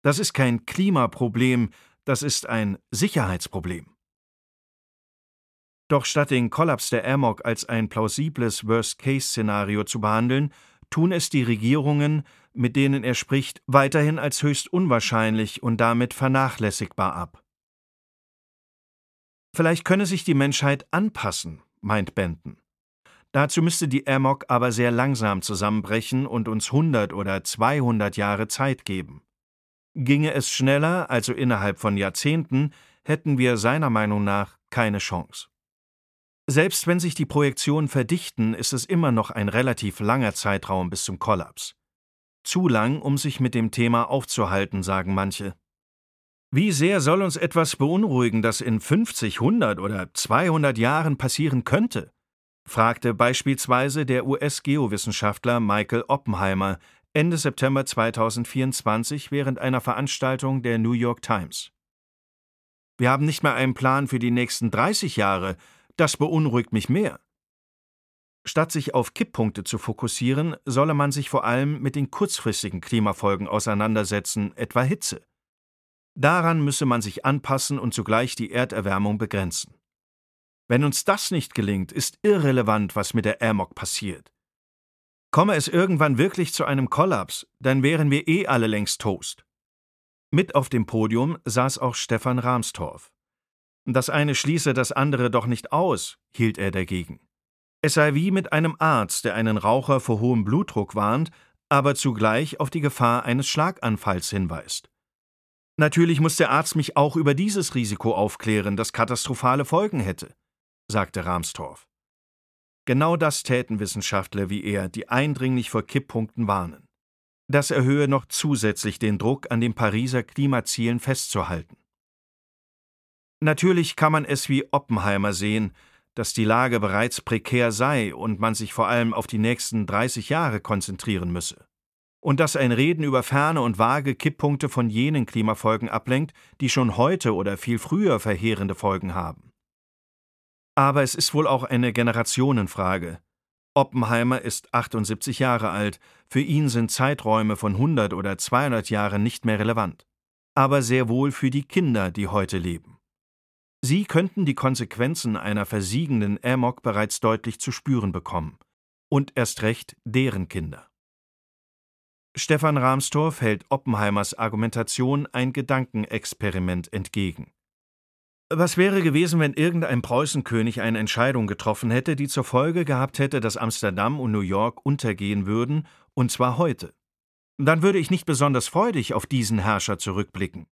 Das ist kein Klimaproblem, das ist ein Sicherheitsproblem. Doch statt den Kollaps der Amok als ein plausibles Worst-Case-Szenario zu behandeln, tun es die Regierungen, mit denen er spricht, weiterhin als höchst unwahrscheinlich und damit vernachlässigbar ab. Vielleicht könne sich die Menschheit anpassen, meint Benton. Dazu müsste die Amok aber sehr langsam zusammenbrechen und uns 100 oder 200 Jahre Zeit geben. Ginge es schneller, also innerhalb von Jahrzehnten, hätten wir seiner Meinung nach keine Chance. Selbst wenn sich die Projektionen verdichten, ist es immer noch ein relativ langer Zeitraum bis zum Kollaps. Zu lang, um sich mit dem Thema aufzuhalten, sagen manche. Wie sehr soll uns etwas beunruhigen, das in 50, 100 oder 200 Jahren passieren könnte? Fragte beispielsweise der US-Geowissenschaftler Michael Oppenheimer Ende September 2024 während einer Veranstaltung der New York Times. Wir haben nicht mal einen Plan für die nächsten 30 Jahre, das beunruhigt mich mehr. Statt sich auf Kipppunkte zu fokussieren, solle man sich vor allem mit den kurzfristigen Klimafolgen auseinandersetzen, etwa Hitze. Daran müsse man sich anpassen und zugleich die Erderwärmung begrenzen. Wenn uns das nicht gelingt, ist irrelevant, was mit der Amok passiert. Komme es irgendwann wirklich zu einem Kollaps, dann wären wir alle längst Toast. Mit auf dem Podium saß auch Stefan Rahmstorf. Das eine schließe das andere doch nicht aus, hielt er dagegen. Es sei wie mit einem Arzt, der einen Raucher vor hohem Blutdruck warnt, aber zugleich auf die Gefahr eines Schlaganfalls hinweist. Natürlich muss der Arzt mich auch über dieses Risiko aufklären, das katastrophale Folgen hätte, sagte Rahmstorf. Genau das täten Wissenschaftler wie er, die eindringlich vor Kipppunkten warnen. Das erhöhe noch zusätzlich den Druck, an den Pariser Klimazielen festzuhalten. Natürlich kann man es wie Oppenheimer sehen, dass die Lage bereits prekär sei und man sich vor allem auf die nächsten 30 Jahre konzentrieren müsse. Und dass ein Reden über ferne und vage Kipppunkte von jenen Klimafolgen ablenkt, die schon heute oder viel früher verheerende Folgen haben. Aber es ist wohl auch eine Generationenfrage. Oppenheimer ist 78 Jahre alt, für ihn sind Zeiträume von 100 oder 200 Jahren nicht mehr relevant. Aber sehr wohl für die Kinder, die heute leben. Sie könnten die Konsequenzen einer versiegenden Amok bereits deutlich zu spüren bekommen. Und erst recht deren Kinder. Stefan Rahmstorf hält Oppenheimers Argumentation ein Gedankenexperiment entgegen. Was wäre gewesen, wenn irgendein Preußenkönig eine Entscheidung getroffen hätte, die zur Folge gehabt hätte, dass Amsterdam und New York untergehen würden, und zwar heute? Dann würde ich nicht besonders freudig auf diesen Herrscher zurückblicken.